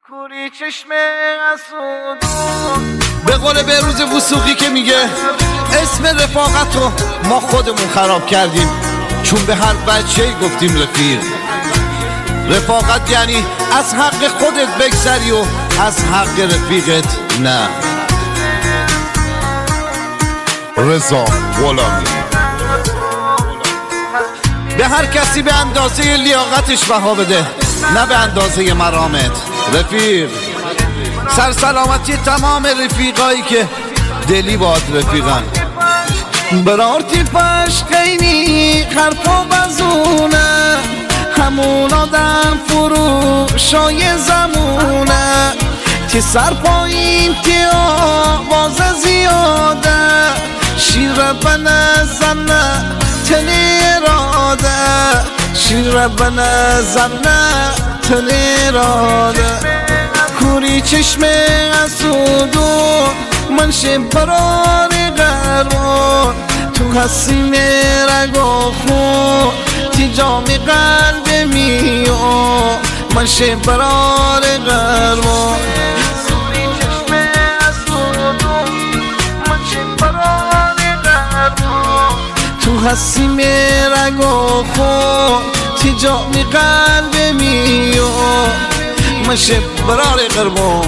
کوری چشم اسودون. به قول بهروز وثوقی که میگه اسم رفاقت رو ما خودمون خراب کردیم، چون به هر بچه‌ای گفتیم رفیق. رفاقت یعنی از حق خودت بگذری و از حق رفیقت نه. رضا غلامی. به هر کسی به اندازه لیاقتش بها بده، نه به اندازه مرامت. رفیق سرسلامتی تمام رفیقایی که دلی باد رفیقن. برارتی پشقینی خرپا بزونه، همون آدم فروشای زمونه. تی سر پایین تی آواز زیاده، شیر بنزنه تنیراده، شیر بنزنه تنیراده. کوری چشم اسودون من شب برار قرار، تو حسین رگا خون تی جام قلب میو من شب برار قرار. کوری چشم اسودون من شب برار قرار، تو حسین رگا خون تی جام قلب میو من شب برار قرار.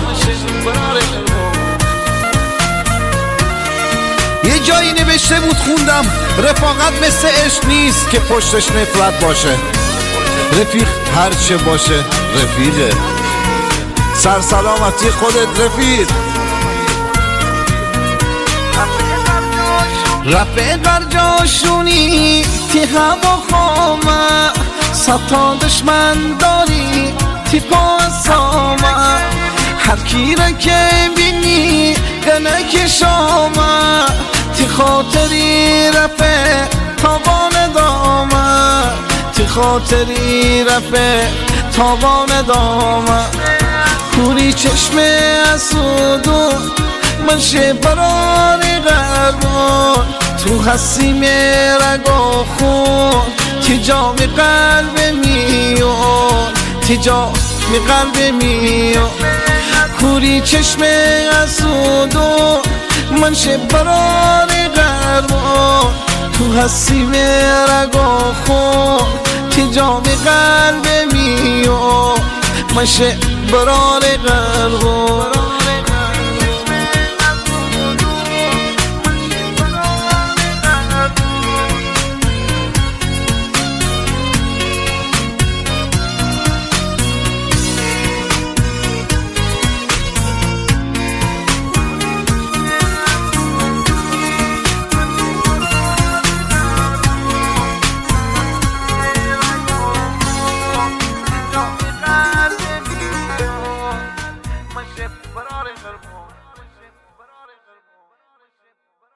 یه جایی نوشته بود خوندم رفاقت مثل عشق نیست که پشتش نفرت باشه. رفیق هرچه باشه رفیقه. سرسلامتی خودت رفیق. رفیق جاشونی تی هوا خامه، ستا دشمن داری تی پاسامه. هر کی را که بینی گنه شامه، تی خاطری رفه تابان دامه، تی خاطری رفه تابان دامه. کوری چشم اسودون من شب برار قرار، تو حسیم رگا خون تی جام قلب میون، تی جام قلب میون. کوری چشم اسودون من شب برار قرار، تو حسیم رگا خون تی جام قلب میون من شب برار قرار. برار قربان.